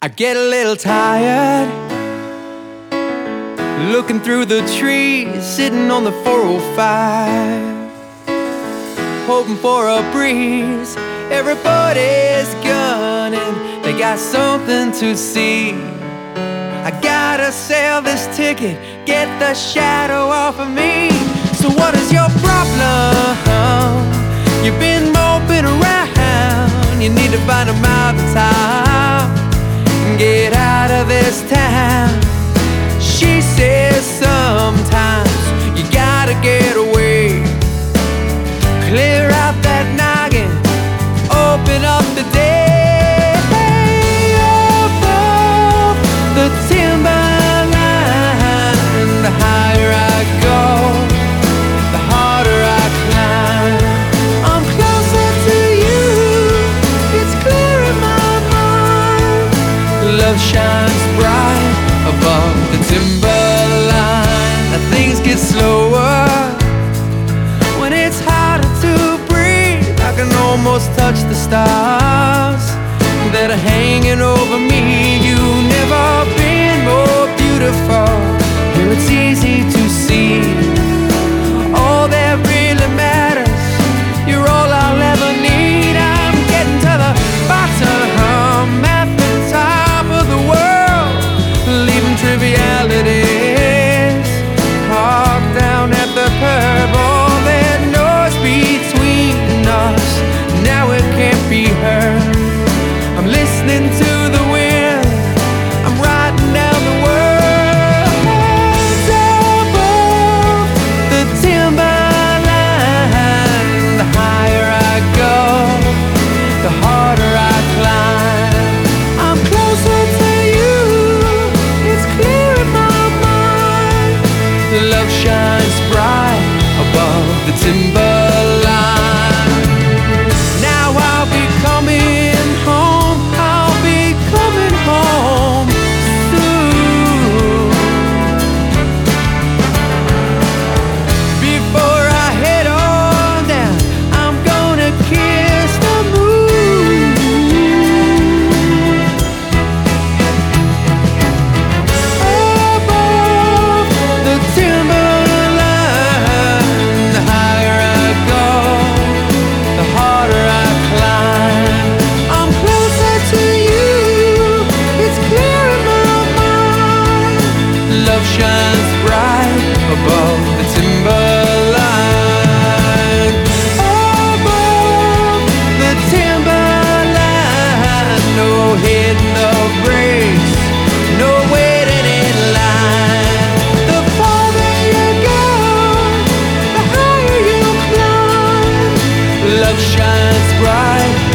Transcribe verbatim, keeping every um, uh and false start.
I get a little tired looking through the trees, sitting on the four oh five, hoping for a breeze. Everybody's gunning, they got something to see. I gotta sell this ticket, get the shadow off of me. So what is your problem? You've been moping around, you need to find a mountain top, get out of this town. She says sometimes you gotta get away, clear out that noggin, open up the day. Above the timberline, the higher I go, the harder I climb. I'm closer to you, it's clear in my mind. Love shines bright above the timberline. Now things get slower when it's harder to breathe. I can almost touch the stars that are hanging over me. You've never been more beautiful. Here it's easy to see all that really matters. You're all I'll ever need. I'm getting to the bottom, at the top of the world, leaving trivialities parked down at the curb. All that noise between us, now it can't be heard. I'm listening to the wind, I'm riding down the world. Above the timberline, the higher I go, the harder I climb. I'm closer to you, it's clear in my mind. Love shines bright above the timberline. Now I'll be coming home, I'll be coming home soon. Before I head on down, I'm gonna kiss the moon. Above the timberline, the higher I go, the harder I climb. I'm closer to you, it's clear in my mind. Love shines bright above the timberline. Above the timberline, no hitting the brakes, no waiting in line. The farther you go, the higher you climb. Love shines bright